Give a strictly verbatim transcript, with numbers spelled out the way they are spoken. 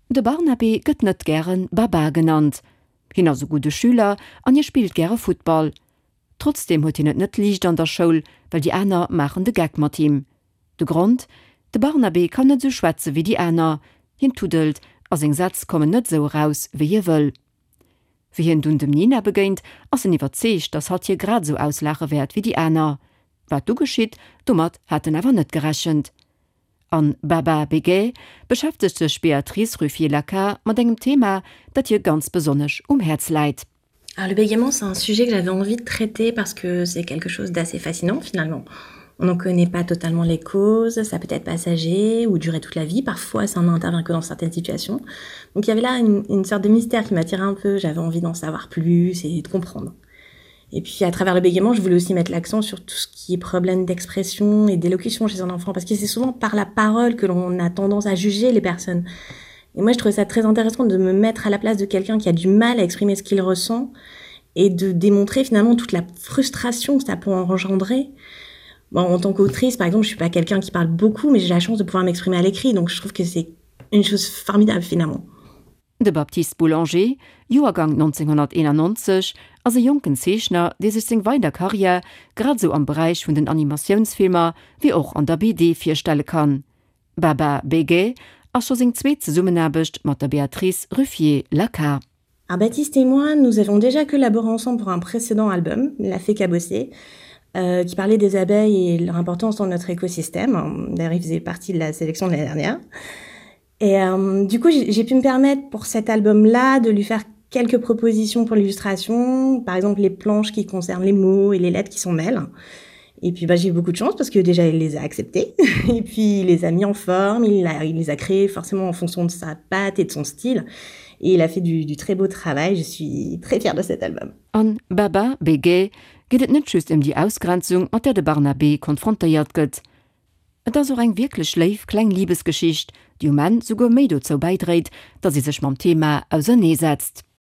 De Barnabé gëtt net gern Baba genannt. Hin as so gute Schüler an ihr spielt gerne Football. Trotzdem huet hin net net liicht an der Schoul, weil die Äner machen de Gag mat ihm. De Grund: de Barnabé kann net so schwätze wie die Äner. Hin tudelt, as eng Satz kommen net so raus, wie je wëll. Wie hin dun dem Nina begéint, ass en iwwerzecht, das hat hier grad so auslache wert wie die Äner. Wat du geschiet, dummer hat den awer net gerechend. An Baba Begay beschäftigt sich Béatrice Ruffier-Lacquart mit engem Thema, das ihr ganz besonders um Herz leidt. Alors, le bégaiement, c'est un sujet que j'avais envie de traiter parce que c'est quelque chose d'assez fascinant finalement. On n'en connaît pas totalement les causes, ça peut être passager ou durer toute la vie, parfois ça n'intervient que dans certaines situations. Donc il y avait là une, une sorte de mystère qui m'attirait un peu, j'avais envie d'en savoir plus et de comprendre. Et puis à travers le bégaiement, je voulais aussi mettre l'accent sur tout ce qui est problème d'expression et d'élocution chez un enfant, parce que c'est souvent par la parole que l'on a tendance à juger les personnes. Et moi je trouvais ça très intéressant de me mettre à la place de quelqu'un qui a du mal à exprimer ce qu'il ressent et de démontrer finalement toute la frustration que ça peut engendrer. Bon, en tant qu'autrice, par exemple, je suis pas quelqu'un qui parle beaucoup, mais j'ai la chance de pouvoir m'exprimer à l'écrit, donc je trouve que c'est une chose formidable finalement. De Baptiste Boulanger, Jahrgang neunzehnhunderteinundneunzig, als ein jungen Zeichner, der sich in weiter Karriere gerade so am Bereich von den Animationsfilmen wie auch an der B D vorstellen kann. Baba Begay a schon sein zweites Zusammenarbeit mit der Béatrice Ruffier-Lacquart. Alors Baptiste et moi, nous avons déjà collaboré ensemble pour un précédent album, La Fée Cabossée, euh, qui parlait des abeilles et leur importance dans notre écosystème. D'ailleurs, il faisait partie de la sélection de l'année dernière. Et euh, du coup, j'ai, j'ai pu me permettre pour cet album-là de lui faire quelques propositions pour l'illustration, par exemple les planches qui concernent les mots et les lettres qui s'en mêlent. Et puis bah, j'ai eu beaucoup de chance parce que déjà il les a acceptés et puis il les a mis en forme, il, a, il les a créés forcément en fonction de sa patte et de son style. Et il a fait du, du très beau travail, je suis très fière de cet album. An Baba Begay geht et net just um die Ausgrenzung, mit der de Barnabé konfrontiert gëtt. Et as eng wirklich schleif kleng Liebesgeschicht, die um Mann sogar méi dazu beiträgt, dass sie sich mam Thema auseinandersetzt.